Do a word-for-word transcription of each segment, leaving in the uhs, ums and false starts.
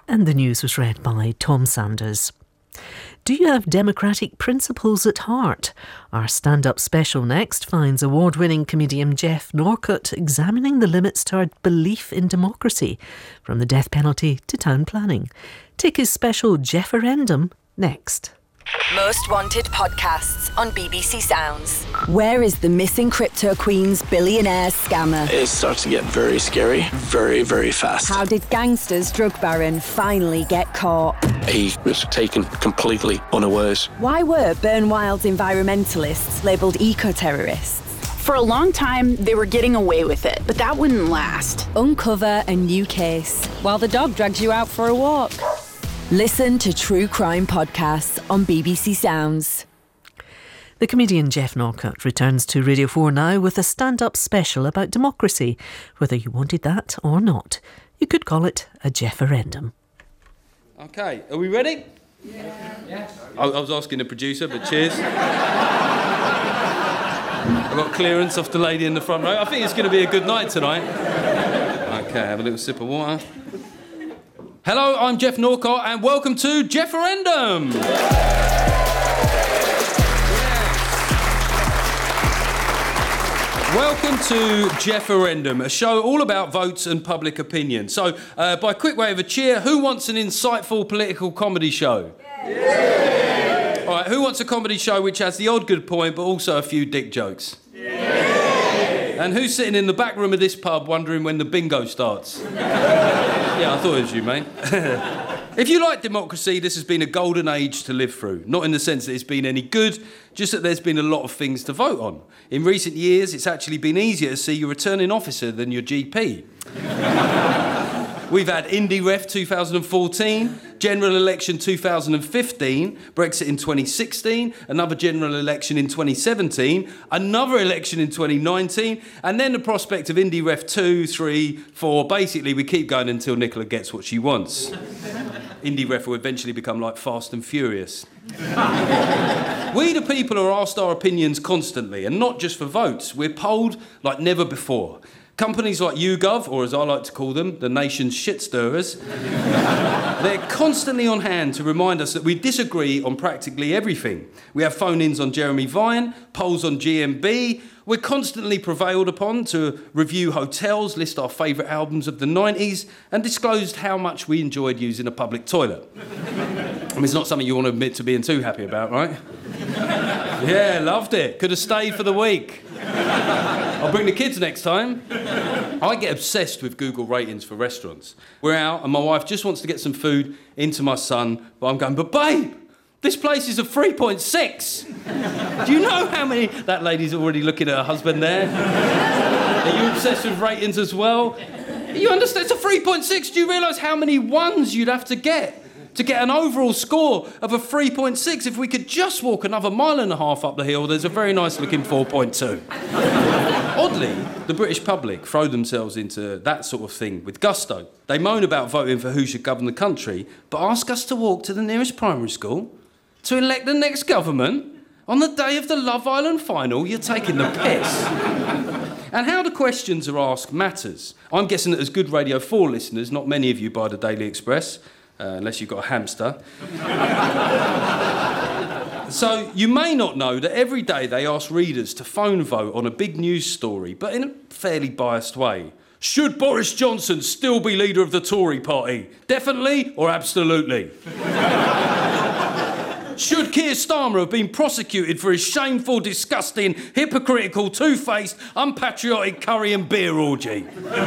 And the news was read by Tom Sanders. Do you have democratic principles at heart? Our stand-up special next finds award-winning comedian Geoff Norcott examining the limits to our belief in democracy, from the death penalty to town planning. Take his special Geoff-erendum next. Most Wanted podcasts on B B C Sounds. Where is the missing crypto queen's billionaire scammer? It starts to get very scary, very, very fast. How did gangsters drug baron finally get caught? He was taken completely unawares. Why were Burn Wild's environmentalists labelled eco-terrorists? For a long time, they were getting away with it, but that wouldn't last. Uncover a new case while the dog drags you out for a walk. Listen to True Crime podcasts on B B C Sounds. The comedian Geoff Norcott returns to Radio four now with a stand-up special about democracy, whether you wanted that or not. You could call it a Geoff-erendum. OK, are we ready? Yeah. yeah. I, I was asking the producer, but cheers. I got clearance off the lady in the front row. I think it's going to be a good night tonight. OK, have a little sip of water. Hello, I'm Geoff Norcott, and welcome to Geoff-erendum. Welcome to Geoff-erendum, a show all about votes and public opinion. So, uh, by quick way of a cheer, who wants an insightful political comedy show? Yeah. All right, who wants a comedy show which has the odd good point, but also a few dick jokes? Yeah. And who's sitting in the back room of this pub wondering when the bingo starts? Yeah, I thought it was you, mate. If you like democracy, this has been a golden age to live through. Not in the sense that it's been any good, just that there's been a lot of things to vote on. In recent years, it's actually been easier to see your returning officer than your G P. We've had IndyRef two thousand fourteen, General Election two thousand fifteen, Brexit in twenty sixteen, another general election in twenty seventeen, another election in twenty nineteen, and then the prospect of IndyRef two, three, four. Basically, we keep going until Nicola gets what she wants. IndyRef will eventually become like Fast and Furious. We, the people, are asked our opinions constantly, and not just for votes. We're polled like never before. Companies like YouGov, or as I like to call them, the nation's shit stirrers, they're constantly on hand to remind us that we disagree on practically everything. We have phone-ins on Jeremy Vine, polls on G M B. We're constantly prevailed upon to review hotels, list our favourite albums of the nineties, and disclosed how much we enjoyed using a public toilet. I mean, it's not something you want to admit to being too happy about, right? Yeah, loved it. Could have stayed for the week. I'll bring the kids next time. I get obsessed with Google ratings for restaurants. We're out and my wife just wants to get some food into my son, but I'm going, but babe, this place is a three point six. Do you know how many... That lady's already looking at her husband there. Are you obsessed with ratings as well? You understand? It's a three point six. Do you realise how many ones you'd have to get to get an overall score of a three point six? If we could just walk another mile and a half up the hill, there's a very nice-looking four point two. Oddly, the British public throw themselves into that sort of thing with gusto. They moan about voting for who should govern the country, but ask us to walk to the nearest primary school to elect the next government on the day of the Love Island final. You're taking the piss. And how the questions are asked matters. I'm guessing that as good Radio four listeners, not many of you buy the Daily Express, uh, unless you've got a hamster. So you may not know that every day they ask readers to phone vote on a big news story, but in a fairly biased way. Should Boris Johnson still be leader of the Tory party? Definitely or absolutely? Should Keir Starmer have been prosecuted for his shameful, disgusting, hypocritical, two-faced, unpatriotic curry and beer orgy?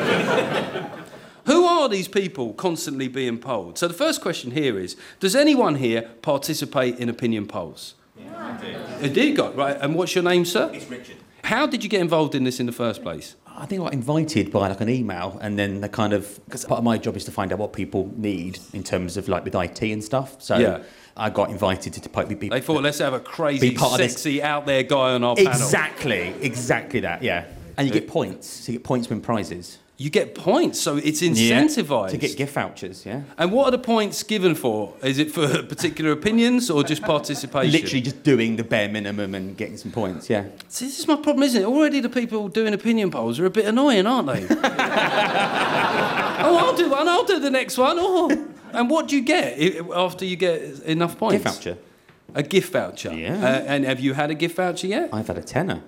Who are these people constantly being polled? So the first question here is, does anyone here participate in opinion polls? Yeah, I do. You do, got right. And what's your name, sir? It's Richard. How did you get involved in this in the first place? I think I got invited by like an email, and then they kind of, because part of my job is to find out what people need in terms of like with I T and stuff. So yeah. I got invited to, to be, be... They thought, let's have a crazy, sexy, out-there guy on our panel. Exactly, exactly that, yeah. And you get points. So you get points win prizes. You get points, so it's incentivised. Yeah, to get gift vouchers, yeah. And what are the points given for? Is it for particular opinions or just participation? Literally just doing the bare minimum and getting some points, yeah. See, this is my problem, isn't it? Already the people doing opinion polls are a bit annoying, aren't they? Oh, I'll do one, I'll do the next one. Oh, And what do you get after you get enough points? Gift voucher. A gift voucher? Yeah. Uh, and have you had a gift voucher yet? I've had a tenner.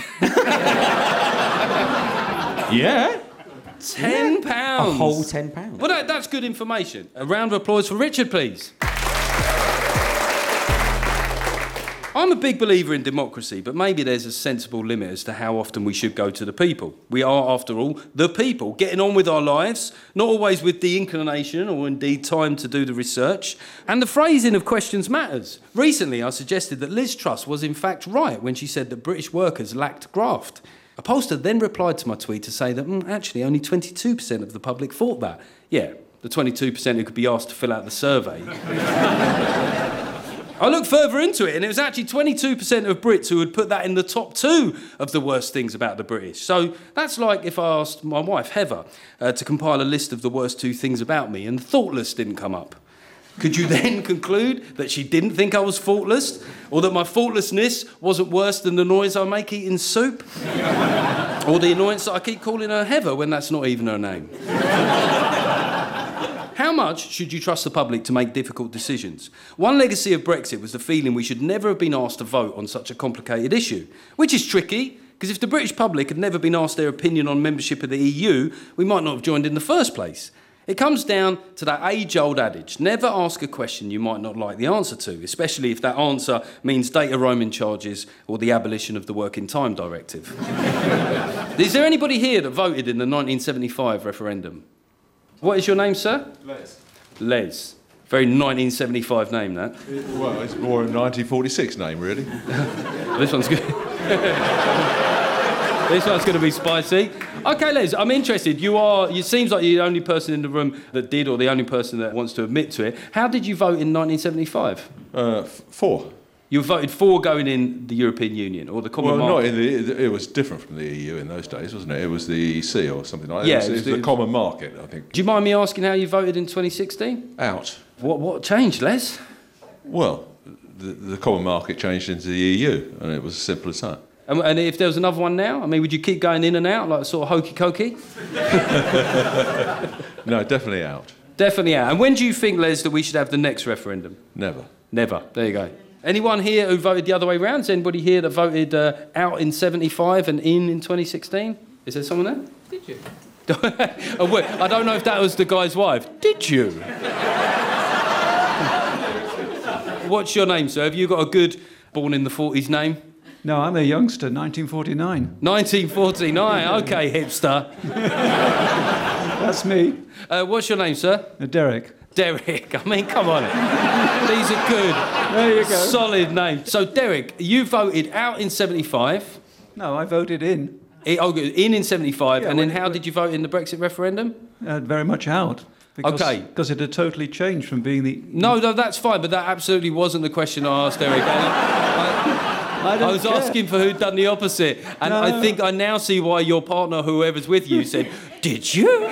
Yeah. Ten pounds. A whole ten pounds. Well, that, that's good information. A round of applause for Richard, please. I'm a big believer in democracy, but maybe there's a sensible limit as to how often we should go to the people. We are, after all, the people, getting on with our lives, not always with the inclination or indeed time to do the research. And the phrasing of questions matters. Recently, I suggested that Liz Truss was in fact right when she said that British workers lacked graft. A pollster then replied to my tweet to say that mm, actually only twenty-two percent of the public thought that. Yeah, the twenty-two percent who could be asked to fill out the survey. I looked further into it, and it was actually twenty-two percent of Brits who would put that in the top two of the worst things about the British. So that's like if I asked my wife, Heather, uh, to compile a list of the worst two things about me, and thoughtless didn't come up. Could you then conclude that she didn't think I was faultless, or that my faultlessness wasn't worse than the noise I make eating soup? Or the annoyance that I keep calling her Heather when that's not even her name? How much should you trust the public to make difficult decisions? One legacy of Brexit was the feeling we should never have been asked to vote on such a complicated issue, which is tricky, because if the British public had never been asked their opinion on membership of the E U, we might not have joined in the first place. It comes down to that age-old adage, never ask a question you might not like the answer to, especially if that answer means data roaming charges or the abolition of the Working Time Directive. Is there anybody here that voted in the nineteen seventy-five referendum? What is your name, sir? Les. Les. Very nineteen seventy-five name, that. It, well, it's more a nineteen forty-six name, really. This one's good. This one's going to be spicy. OK, Les, I'm interested. You are, it seems like you're the only person in the room that did, or the only person that wants to admit to it. How did you vote in nineteen seventy-five? Uh, f- four. You voted for going in the European Union, or the Common Well, Market? not in the... It was different from the E U in those days, wasn't it? It was the E C or something like that. Yeah, it was, it was it was the, the- Common Market, I think. Do you mind me asking how you voted in twenty sixteen? Out. What, what changed, Les? Well, the, the Common Market changed into the E U, and it was as simple as that. And, and if there was another one now, I mean, would you keep going in and out, like sort of hokey-cokey? No, definitely out. Definitely out. And when do you think, Les, that we should have the next referendum? Never. Never. There you go. Anyone here who voted the other way round? Is anybody here that voted uh, out in seventy-five and in in twenty sixteen? Is there someone there? Did you? Oh, wait, I don't know if that was the guy's wife. Did you? What's your name, sir? Have you got a good born in the forties name? No, I'm a youngster, nineteen forty-nine. nineteen forty-nine, OK, hipster. That's me. Uh, what's your name, sir? Uh, Derek. Derek, I mean, come on. These are good. There you go. Solid name. So, Derek, you voted out in seventy-five. No, I voted in. I- Oh, good. In in seventy-five, Yeah, and then when- how did you vote in the Brexit referendum? Uh, very much out. Because, Okay. Because it had totally changed from being the... No, no, that's fine, but that absolutely wasn't the question I asked, Derek. I, I, I don't was care. asking for who'd done the opposite, and No. I think I now see why your partner, whoever's with you, said, "Did you?"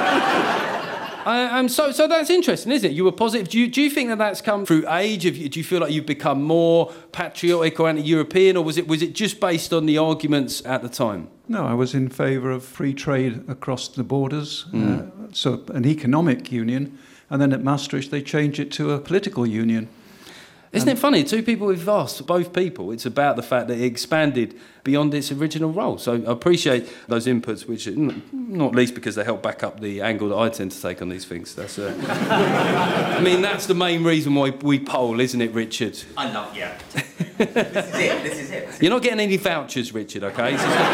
I, um, so, so that's interesting, isn't it? You were positive. Do you, do you think that that's come through age? Have you, do you feel like you've become more patriotic or anti-European, or was it was it just based on the arguments at the time? No, I was in favour of free trade across the borders, uh, so an economic union, and then at Maastricht they changed it to a political union. Isn't it funny? Two people we've asked, both people, it's about the fact that it expanded beyond its original role. So I appreciate those inputs, which are n- not least because they help back up the angle that I tend to take on these things. That's, uh... I mean, that's the main reason why we poll, isn't it, Richard? I love you. This is it, this is it. You're not getting any vouchers, Richard, OK? It's just-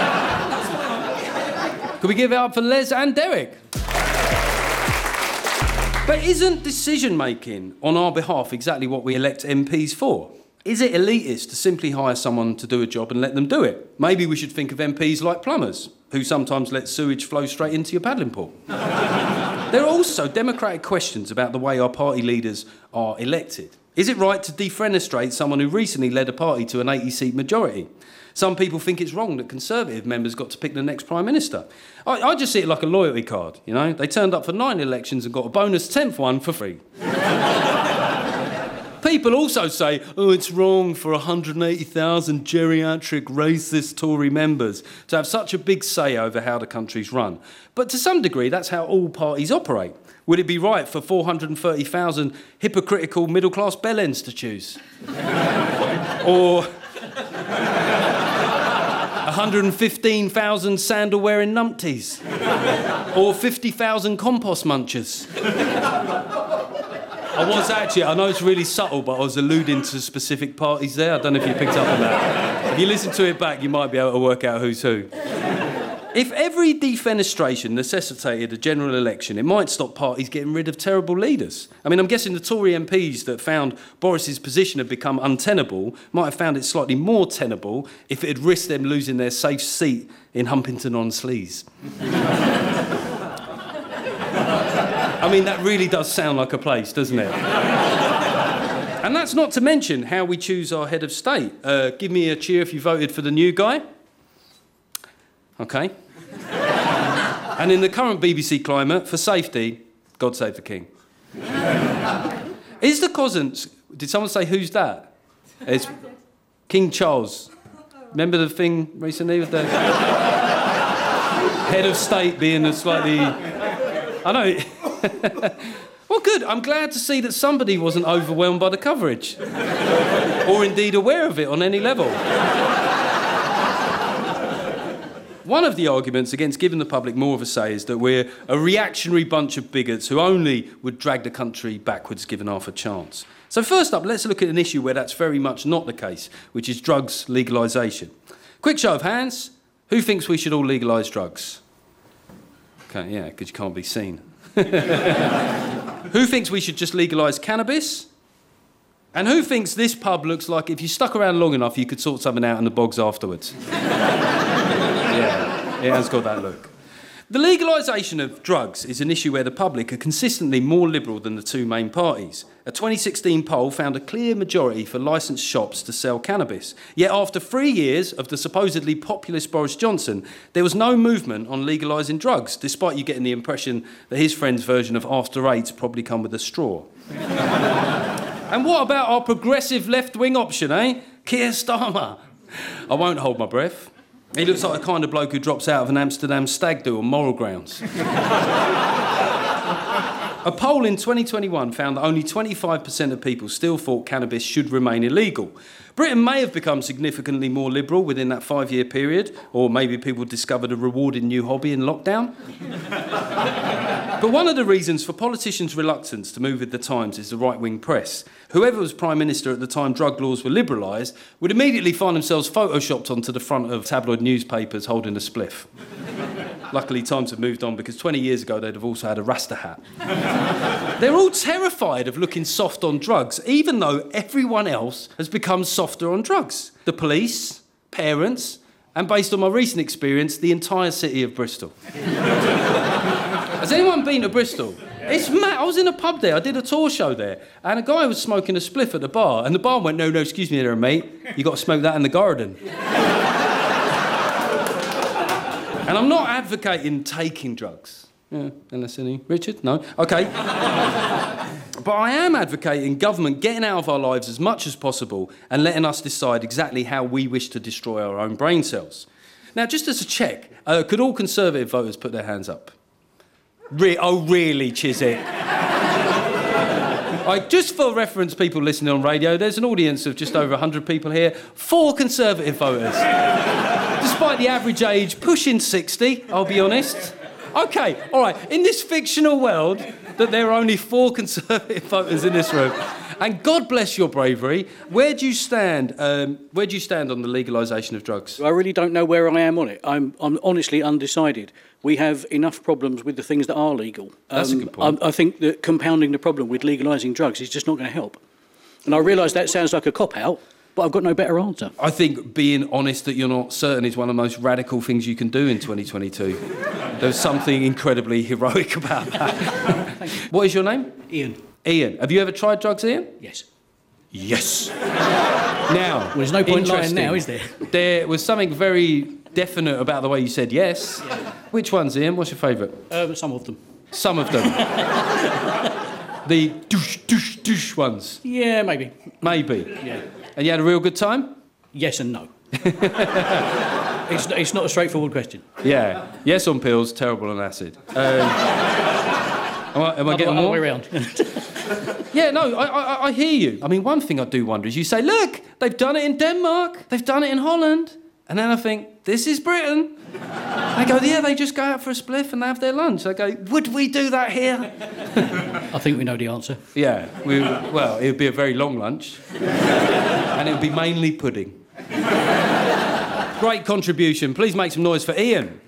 Can we give it up for Les and Derek? But isn't decision-making on our behalf exactly what we elect M Ps for? Is it elitist to simply hire someone to do a job and let them do it? Maybe we should think of M Ps like plumbers, who sometimes let sewage flow straight into your paddling pool. There are also democratic questions about the way our party leaders are elected. Is it right to defenestrate someone who recently led a party to an eighty-seat majority? Some people think it's wrong that Conservative members got to pick the next Prime Minister. I, I just see it like a loyalty card, you know? They turned up for nine elections and got a bonus tenth one for free. People also say, oh, it's wrong for one hundred eighty thousand geriatric racist Tory members to have such a big say over how the country's run. But to some degree, that's how all parties operate. Would it be right for four hundred thirty thousand hypocritical middle-class bellends to choose? Or one hundred fifteen thousand sandal-wearing numpties? Or fifty thousand compost munchers? I was actually, I know it's really subtle, but I was alluding to specific parties there. I don't know if you picked up on that. If you listen to it back, you might be able to work out who's who. If every defenestration necessitated a general election, it might stop parties getting rid of terrible leaders. I mean, I'm guessing the Tory M Ps that found Boris's position had become untenable might have found it slightly more tenable if it had risked them losing their safe seat in Humpington-on-Sleaze. I mean, that really does sound like a place, doesn't it? And that's not to mention how we choose our head of state. Uh, give me a cheer if you voted for the new guy. OK. And in the current B B C climate, for safety, God save the King. Is the Cosents... Did someone say, who's that? It's King Charles. Remember the thing recently with the head of state being a slightly... I know... Well, good. I'm glad to see that somebody wasn't overwhelmed by the coverage. Or indeed aware of it on any level. One of the arguments against giving the public more of a say is that we're a reactionary bunch of bigots who only would drag the country backwards given half a chance. So first up, let's look at an issue where that's very much not the case, which is drugs legalisation. Quick show of hands. Who thinks we should all legalise drugs? Okay, yeah, because you can't be seen. Who thinks we should just legalise cannabis? And who thinks this pub looks like if you stuck around long enough, you could sort something out in the bogs afterwards? Yeah, it has got that look. The legalisation of drugs is an issue where the public are consistently more liberal than the two main parties. A twenty sixteen poll found a clear majority for licensed shops to sell cannabis. Yet after three years of the supposedly populist Boris Johnson, there was no movement on legalising drugs, despite you getting the impression that his friend's version of After Eight's probably come with a straw. And what about our progressive left-wing option, eh? Keir Starmer. I won't hold my breath. He looks like the kind of bloke who drops out of an Amsterdam stag do on moral grounds. A poll in twenty twenty-one found that only twenty-five percent of people still thought cannabis should remain illegal. Britain may have become significantly more liberal within that five-year period, or maybe people discovered a rewarding new hobby in lockdown. But one of the reasons for politicians' reluctance to move with the times is the right-wing press. Whoever was Prime Minister at the time drug laws were liberalised would immediately find themselves photoshopped onto the front of tabloid newspapers holding a spliff. Luckily, times have moved on because twenty years ago they'd have also had a Rasta hat. They're all terrified of looking soft on drugs, even though everyone else has become softer on drugs. The police, parents, and based on my recent experience, the entire city of Bristol. Has anyone been to Bristol? It's mad. I was in a pub there. I did a tour show there, and a guy was smoking a spliff at the bar, and the bar went, no, no, excuse me there, mate. You got to smoke that in the garden. And I'm not advocating taking drugs. Yeah, unless any... Richard? No? OK. But I am advocating government getting out of our lives as much as possible and letting us decide exactly how we wish to destroy our own brain cells. Now, just as a check, uh, could all Conservative voters put their hands up? Re- oh, really, Chiswick? Right, just for reference, people listening on radio, there's an audience of just over one hundred people here. Four Conservative voters. Despite the average age pushing sixty, I'll be honest. OK, all right, in this fictional world, that there are only four Conservative voters in this room, and God bless your bravery, where do you stand, um, where do you stand on the legalisation of drugs? I really don't know where I am on it. I'm, I'm honestly undecided. We have enough problems with the things that are legal. That's um, a good point. I, I think that compounding the problem with legalising drugs is just not going to help. And I realise that sounds like a cop-out, but I've got no better answer. I think being honest that you're not certain is one of the most radical things you can do in twenty twenty-two. There's something incredibly heroic about that. Thank you. What is your name? Ian. Ian. Have you ever tried drugs, Ian? Yes. Yes. Now, well, there's no point lying now, is there? There was something very definite about the way you said yes. Yeah. Which ones, Ian? What's your favourite? Uh, some of them. Some of them. The douche, douche, douche douche ones? Yeah, maybe. Maybe? Yeah. And you had a real good time? Yes and no. it's, it's not a straightforward question. Yeah. Yes on pills, terrible on acid. Um, am I, am I getting more? Way around. Yeah, no, I, I, I hear you. I mean, one thing I do wonder is you say, look, they've done it in Denmark, they've done it in Holland. And then I think, this is Britain. I go, yeah, they just go out for a spliff and they have their lunch. I go, would we do that here? I think we know the answer. Yeah, we, well, it would be a very long lunch. And it would be mainly pudding. Great contribution. Please make some noise for Ian.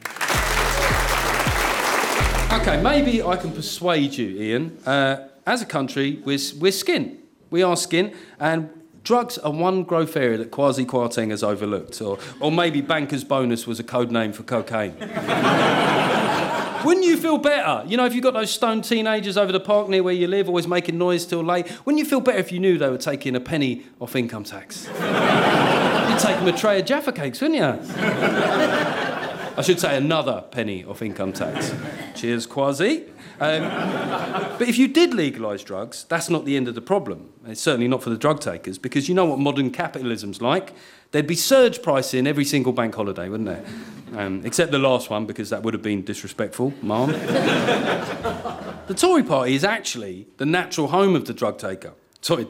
OK, maybe I can persuade you, Ian. Uh, as a country, we're, we're skin. We are skin, and drugs are one growth area that Kwasi Kwarteng has overlooked, or, or maybe banker's bonus was a code name for cocaine. Wouldn't you feel better? You know, if you've got those stoned teenagers over the park near where you live, always making noise till late, wouldn't you feel better if you knew they were taking a penny off income tax? You'd take them a tray of Jaffa cakes, wouldn't you? I should say another penny off income tax. Cheers, Kwasi. Um, but if you did legalise drugs, that's not the end of the problem. It's certainly not for the drug takers, because you know what modern capitalism's like. There'd be surge pricing every single bank holiday, wouldn't there? Um, except the last one, because that would have been disrespectful, ma'am. The Tory party is actually the natural home of the drug taker. Sorry.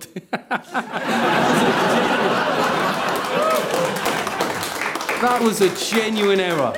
That was a genuine error.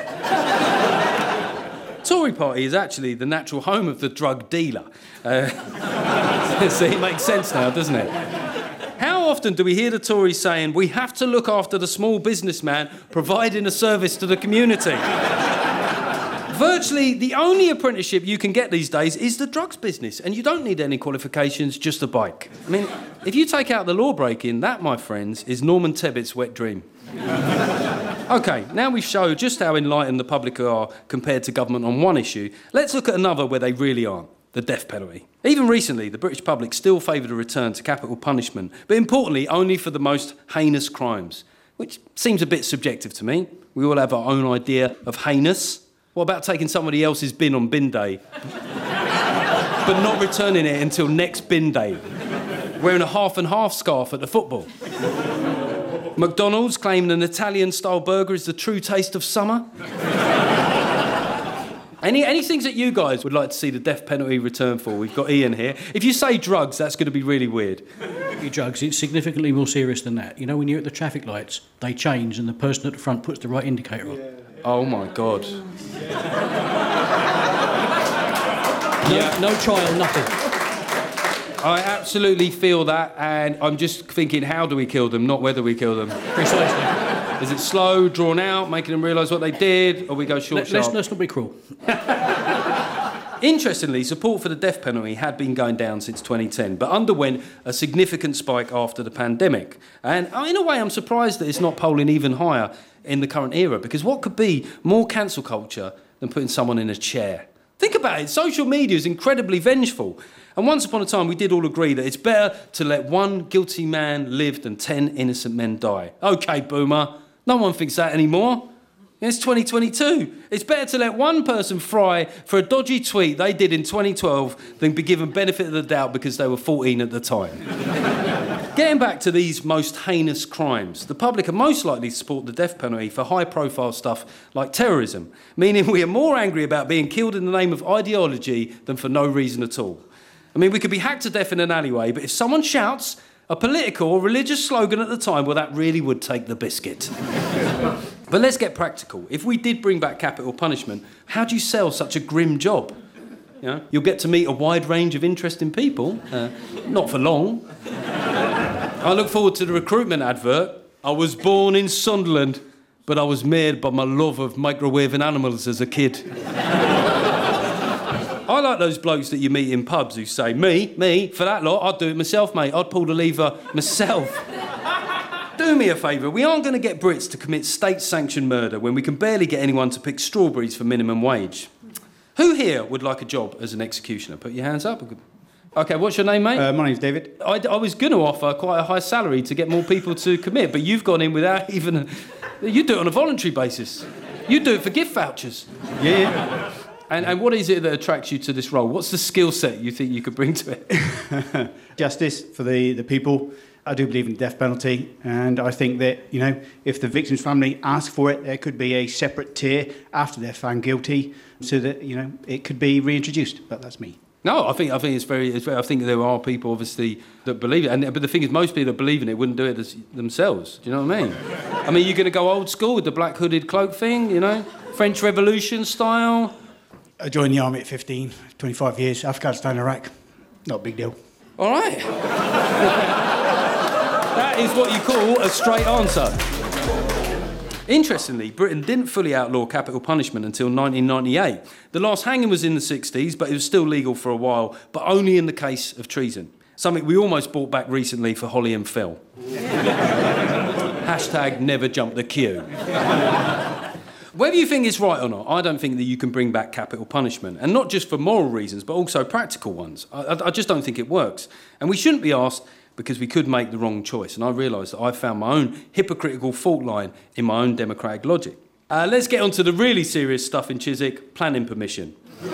Tory party is actually the natural home of the drug dealer. Uh, see, it makes sense now, doesn't it? How often do we hear the Tories saying, we have to look after the small businessman providing a service to the community? Virtually the only apprenticeship you can get these days is the drugs business, and you don't need any qualifications, just a bike. I mean, if you take out the law breaking, that, my friends, is Norman Tebbett's wet dream. OK, now we've showed just how enlightened the public are compared to government on one issue. Let's look at another where they really aren't, the death penalty. Even recently, the British public still favoured a return to capital punishment, but importantly, only for the most heinous crimes, which seems a bit subjective to me. We all have our own idea of heinous. What about taking somebody else's bin on bin day, but not returning it until next bin day, wearing a half and half scarf at the football? McDonald's claiming an Italian-style burger is the true taste of summer? Any, any things that you guys would like to see the death penalty return for? We've got Ian here. If you say drugs, that's going to be really weird. Drugs, it's significantly more serious than that. You know, when you're at the traffic lights, they change and the person at the front puts the right indicator on. Yeah. Oh, my God. No, yeah. No trial, nothing. I absolutely feel that, and I'm just thinking, how do we kill them, not whether we kill them. Precisely. Is it slow, drawn out, making them realise what they did, or we go short, Let, sharp? Let's, let's not be cruel. Interestingly, support for the death penalty had been going down since twenty ten, but underwent a significant spike after the pandemic. And in a way, I'm surprised that it's not polling even higher in the current era, because what could be more cancel culture than putting someone in a chair? Think about it, social media is incredibly vengeful. And once upon a time, we did all agree that it's better to let one guilty man live than ten innocent men die. OK, boomer, no one thinks that anymore. It's twenty twenty-two. It's better to let one person fry for a dodgy tweet they did in twenty twelve than be given benefit of the doubt because they were fourteen at the time. Getting back to these most heinous crimes, the public are most likely to support the death penalty for high-profile stuff like terrorism, meaning we are more angry about being killed in the name of ideology than for no reason at all. I mean, we could be hacked to death in an alleyway, but if someone shouts a political or religious slogan at the time, well, that really would take the biscuit. But let's get practical. If we did bring back capital punishment, how do you sell such a grim job? You know, you'll get to meet a wide range of interesting people. Uh, not for long. I look forward to the recruitment advert. I was born in Sunderland, but I was made by my love of microwaving animals as a kid. I like those blokes that you meet in pubs who say, me, me, for that lot, I'd do it myself, mate. I'd pull the lever myself. Do me a favour, we aren't going to get Brits to commit state-sanctioned murder when we can barely get anyone to pick strawberries for minimum wage. Who here would like a job as an executioner? Put your hands up. OK, what's your name, mate? Uh, my name's David. I, I was going to offer quite a high salary to get more people to commit, but you've gone in without even... A, you do it on a voluntary basis. You do it for gift vouchers. Yeah, yeah. And, and what is it that attracts you to this role? What's the skill set you think you could bring to it? Justice for the, the people. I do believe in the death penalty, and I think that, you know, if the victim's family ask for it, there could be a separate tier after they're found guilty, so that, you know, it could be reintroduced. But that's me. No, I think I think it's very, it's very. I think there are people, obviously, that believe it. And but the thing is, most people that believe in it wouldn't do it as, themselves. Do you know what I mean? I mean, you're going to go old school with the black hooded cloak thing, you know, French Revolution style. I joined the army at fifteen, twenty-five years, Afghanistan, Iraq. Not a big deal. All right. That is what you call a straight answer. Interestingly, Britain didn't fully outlaw capital punishment until nineteen ninety-eight. The last hanging was in the sixties, but it was still legal for a while, but only in the case of treason. Something we almost brought back recently for Holly and Phil. Hashtag never jump the queue. Whether you think it's right or not, I don't think that you can bring back capital punishment. And not just for moral reasons, but also practical ones. I, I just don't think it works. And we shouldn't be asked because we could make the wrong choice. And I realise that I've found my own hypocritical fault line in my own democratic logic. Uh, let's get on to the really serious stuff in Chiswick, planning permission.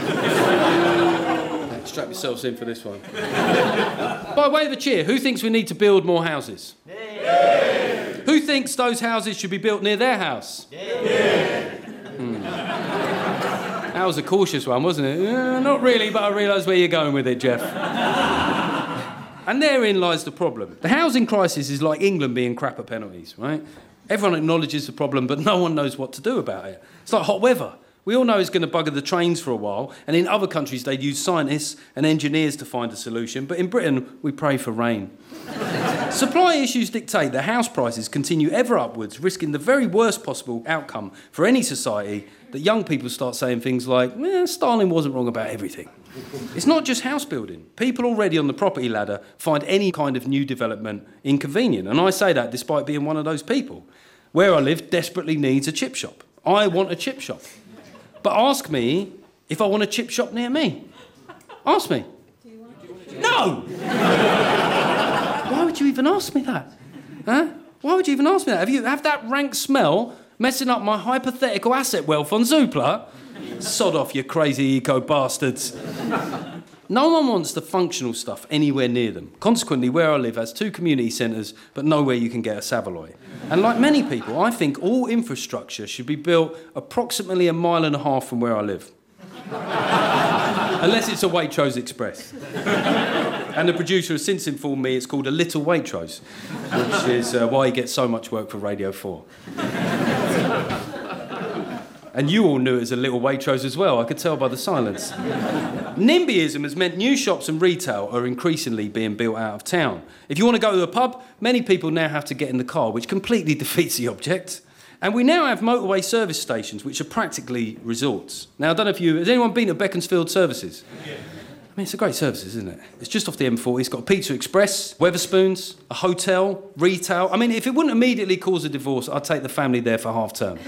Strap yourselves in for this one. By way of a cheer, who thinks we need to build more houses? Yeah. Who thinks those houses should be built near their house? Yeah. Hmm. That was a cautious one, wasn't it? Uh, not really, but I realise where you're going with it, Jeff. And therein lies the problem. The housing crisis is like England being crap at penalties, right? Everyone acknowledges the problem, but no one knows what to do about it. It's like hot weather. We all know it's going to bugger the trains for a while, and in other countries they'd use scientists and engineers to find a solution, but in Britain we pray for rain. Supply issues dictate that house prices continue ever upwards, risking the very worst possible outcome for any society, that young people start saying things like, eh, Stalin wasn't wrong about everything. It's not just house building. People already on the property ladder find any kind of new development inconvenient, and I say that despite being one of those people. Where I live desperately needs a chip shop. I want a chip shop. But ask me if I want a chip shop near me. Ask me. Do you want no! Why would you even ask me that? Huh? Why would you even ask me that? Have you have that rank smell messing up my hypothetical asset wealth on Zoopla? Sod off, you crazy eco bastards. No one wants the functional stuff anywhere near them. Consequently, where I live has two community centres, but nowhere you can get a Savoy. And like many people, I think all infrastructure should be built approximately a mile and a half from where I live. Unless it's a Waitrose Express. And the producer has since informed me it's called a Little Waitrose, which is uh, why he gets so much work for Radio four. And you all knew it was a Little Waitrose as well, I could tell by the silence. NIMBYism has meant new shops and retail are increasingly being built out of town. If you want to go to a pub, many people now have to get in the car, which completely defeats the object. And we now have motorway service stations, which are practically resorts. Now, I don't know if you... Has anyone been to Beaconsfield Services? Yeah. I mean, it's a great service, isn't it? It's just off the M forty. It's got a Pizza Express, Weatherspoons, a hotel, retail. I mean, if it wouldn't immediately cause a divorce, I'd take the family there for half term.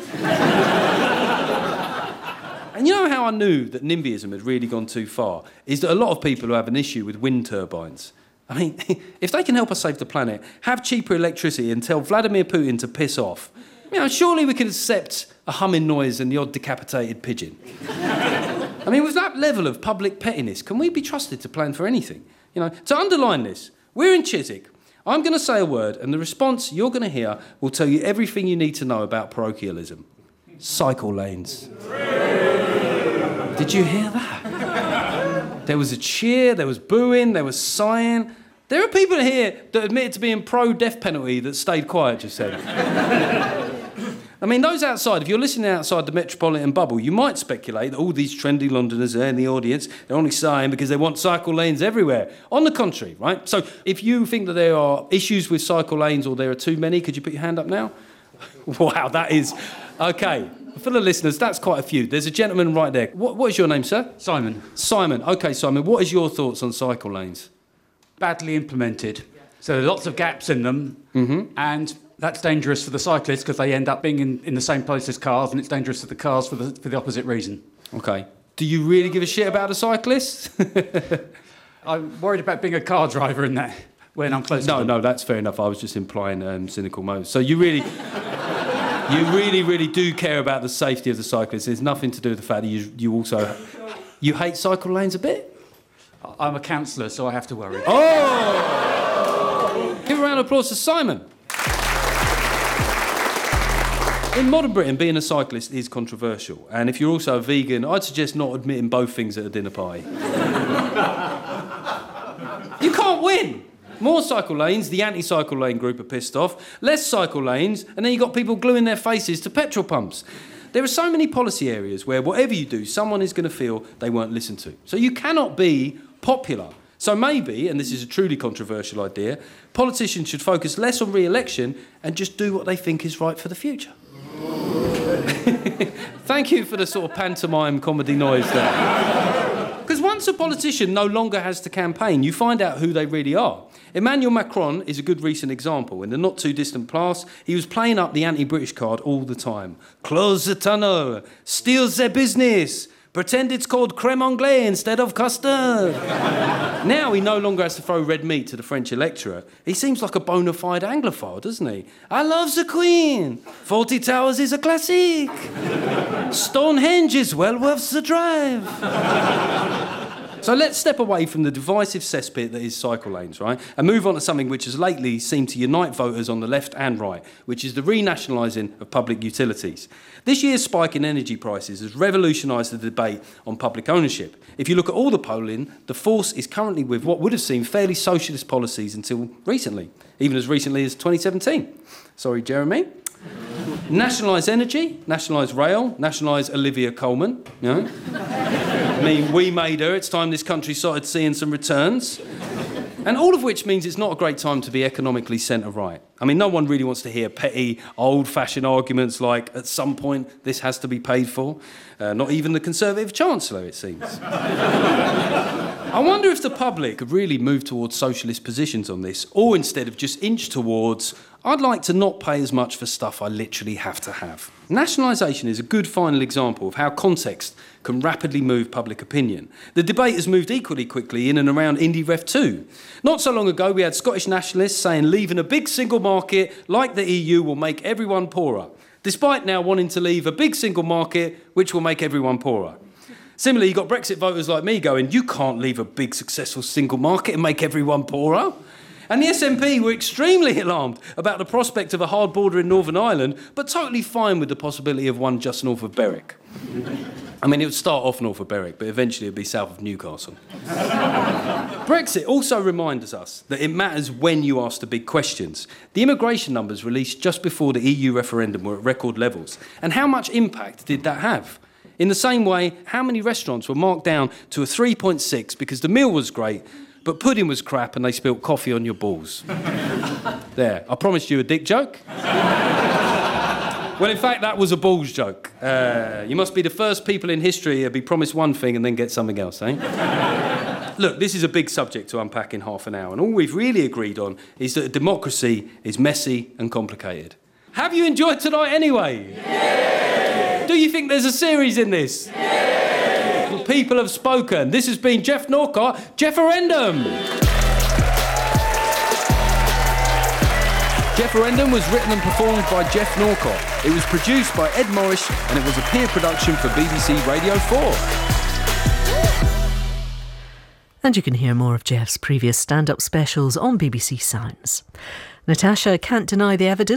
And you know how I knew that NIMBYism had really gone too far? Is that a lot of people who have an issue with wind turbines. I mean, if they can help us save the planet, have cheaper electricity and tell Vladimir Putin to piss off, you know, surely we can accept a humming noise and the odd decapitated pigeon. I mean, with that level of public pettiness, can we be trusted to plan for anything? You know, to underline this, we're in Chiswick. I'm going to say a word, and the response you're going to hear will tell you everything you need to know about parochialism. Cycle lanes. Did you hear that? There was a cheer, there was booing, there was sighing. There are people here that admitted to being pro-death penalty that stayed quiet just then. I mean, those outside, if you're listening outside the metropolitan bubble, you might speculate that all these trendy Londoners are in the audience, they're only sighing because they want cycle lanes everywhere. On the contrary, right? So if you think that there are issues with cycle lanes or there are too many, could you put your hand up now? Wow, that is... OK. For the listeners, that's quite a few. There's a gentleman right there. What, what is your name, sir? Simon. Simon. OK, Simon, what is your thoughts on cycle lanes? Badly implemented. So there are lots of gaps in them, mm-hmm. and that's dangerous for the cyclists because they end up being in, in the same place as cars, and it's dangerous for the cars for the, for the opposite reason. OK. Do you really give a shit about a cyclist? I'm worried about being a car driver in that, when I'm close no, to them. No, no, that's fair enough. I was just implying um, cynical modes. So you really... You really, really do care about the safety of the cyclists. There's nothing to do with the fact that you, you also... You hate cycle lanes a bit? I'm a counsellor, so I have to worry. Oh! Give a round of applause to Simon. In modern Britain, being a cyclist is controversial. And if you're also a vegan, I'd suggest not admitting both things at a dinner party. You can't win. More cycle lanes, the anti-cycle lane group are pissed off. Less cycle lanes, and then you've got people gluing their faces to petrol pumps. There are so many policy areas where whatever you do, someone is going to feel they weren't listened to. So you cannot be popular. So maybe, and this is a truly controversial idea, politicians should focus less on re-election and just do what they think is right for the future. Thank you for the sort of pantomime comedy noise there. Because once a politician no longer has to campaign, you find out who they really are. Emmanuel Macron is a good recent example. In the not-too-distant past, he was playing up the anti-British card all the time. Close the tunnel, steal their business, pretend it's called crème anglaise instead of custard. Now he no longer has to throw red meat to the French electorate. He seems like a bona fide Anglophile, doesn't he? I love the Queen. Fawlty Towers is a classic. Stonehenge is well worth the drive. So let's step away from the divisive cesspit that is cycle lanes, right, and move on to something which has lately seemed to unite voters on the left and right, which is the renationalising of public utilities. This year's spike in energy prices has revolutionised the debate on public ownership. If you look at all the polling, the force is currently with what would have seemed fairly socialist policies until recently, even as recently as twenty seventeen. Sorry, Jeremy. Nationalise energy, nationalise rail, nationalise Olivia Coleman, you know. I mean, we made her, it's time this country started seeing some returns. And all of which means it's not a great time to be economically centre-right. I mean, no one really wants to hear petty, old-fashioned arguments like, at some point, this has to be paid for. Uh, not even the Conservative Chancellor, it seems. I wonder if the public have really moved towards socialist positions on this, or instead of just inch towards, I'd like to not pay as much for stuff I literally have to have. Nationalisation is a good final example of how context can rapidly move public opinion. The debate has moved equally quickly in and around IndyRef two. Not so long ago, we had Scottish nationalists saying leaving a big single market like the E U will make everyone poorer, despite now wanting to leave a big single market which will make everyone poorer. Similarly, you've got Brexit voters like me going, you can't leave a big successful single market and make everyone poorer. And the S N P were extremely alarmed about the prospect of a hard border in Northern Ireland, but totally fine with the possibility of one just north of Berwick. I mean, it would start off north of Berwick, but eventually it would be south of Newcastle. Brexit also reminds us that it matters when you ask the big questions. The immigration numbers released just before the E U referendum were at record levels. And how much impact did that have? In the same way, how many restaurants were marked down to a three point six because the meal was great, but pudding was crap and they spilt coffee on your balls? There, I promised you a dick joke. Well, in fact, that was a balls joke. Uh, you must be the first people in history to be promised one thing and then get something else, eh? Look, this is a big subject to unpack in half an hour, and all we've really agreed on is that democracy is messy and complicated. Have you enjoyed tonight anyway? Yeah! Do you think there's a series in this? Yeah! The people have spoken. This has been Jeff Norcott, Jefferendum. Jefferendum was written and performed by Jeff Norcott. It was produced by Ed Morris, and it was a peer production for B B C Radio four. And you can hear more of Jeff's previous stand-up specials on B B C Sounds. Natasha can't deny the evidence.